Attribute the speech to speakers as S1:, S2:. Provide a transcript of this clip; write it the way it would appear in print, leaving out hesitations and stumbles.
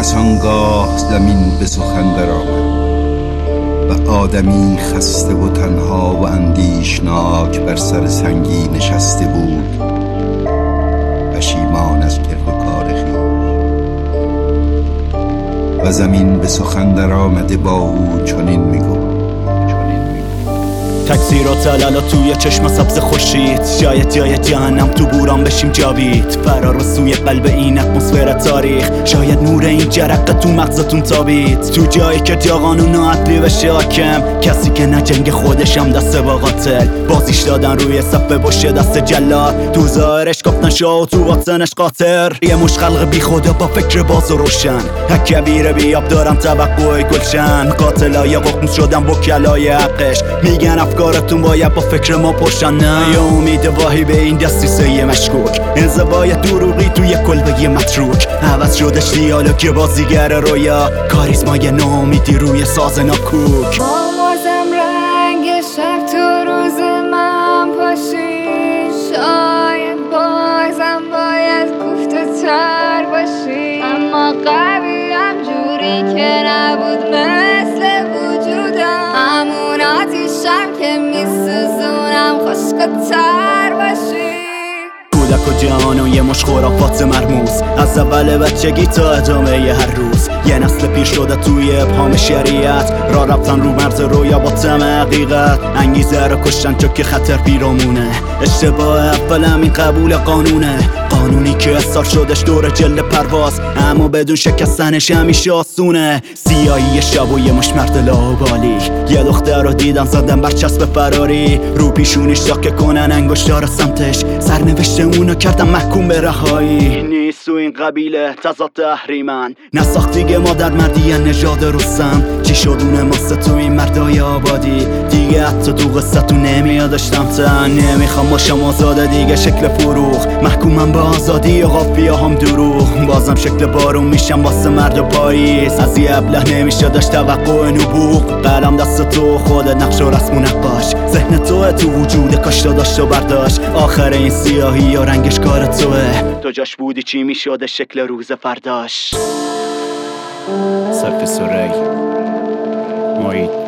S1: پس آنگاه زمین به سخن درآمد و آدمی خسته و تنها و اندیشناک بر سر سنگی نشسته بود، پشیمان از کردگار خویش. و زمین به سخن درآمده با او چنین میگفت:
S2: تکثیر و تلالا توی چشم سبز خورشید، شاید جای جهنم تو بوران بشیم جاوید. فرار سوی قلب این اتمسفر تاریخ، شاید نور این جرقه تو مغزتون تابید. تو جایی که جا قانون و عدلی بشه حاکم، کسی که نه جنگ خودشم دسته با قاتل، بازیش دادن روی صفه باشه دست جلاد. تو ظاهرش گفتن شاه و تو باطنش قاطر، یه مش خلق بی خدا با فکر باز و روشن. کبیر بیاب دارم توقع گلشن، قاتلای ققم شدن وکلای حقش، میگن افکارتون باید با فکر ما پرشن. نه یا امید واهی به این دستیسه مشکوک، انزوای دروغی توی کلبه متروک. عوض شدش دیالوگ بازیگر رویا، کاریزمای ناامیدی روی ساز ناکوک.
S3: بازم رنگ شب تو روز من پاشی، شاید بازم باید گفته تر باشی، اما قویم جوری که نبود مثل وجودم، همون آتیشم که میسوزونم خشک‌تر باشی.
S2: کودک و جهان و یه مش خرافات مرموز، از اول بچگی تا ادامه هر روز. یه نسل پیر شده توی ابهام شریعت، را رفتن رو مرز رویا با طمع حقیقت. انگیزه رو کشتن چون که خطر پیرامونه، اشتباه اول همین قبول قانونه. قانونی که اصار شدش دور جلد پرواز، اما بدون شکستنش همیشه آسونه. سیاهی شب و یه مش مرد لاابالی، یه دختر رو دیدم زدن بر چسب فراری، رو پیشونیش شاکه کنن انگشتار سمتش، سرنوشت اونو کردم محکوم به رهایی. نیست تو این قبیله تضاد تحریمن، نساختی که مادر مردی نژاد رستم. چی شد اونه ماسته تو این مردای آبادی، دیگه حتی تو قصه تو نمیادشتم تن. نمیخوام باشم آزاده دیگه شکل فروغ، محکومم به آزادی و قافیه هم دروغ. بازم شکل بارون میشم واسه مرد و پاییز، از یه ابله نمیشه داشت توقع نبوغ. قلم دست تو خودت نقش و رسم و نقاش، ذهن توه تو وجود کاش داشت و برداشت. آخر این سیاهی و رنگش کار توه، تو جاش بودی چی میشده شکل روز فرداش. سلف سوری محیط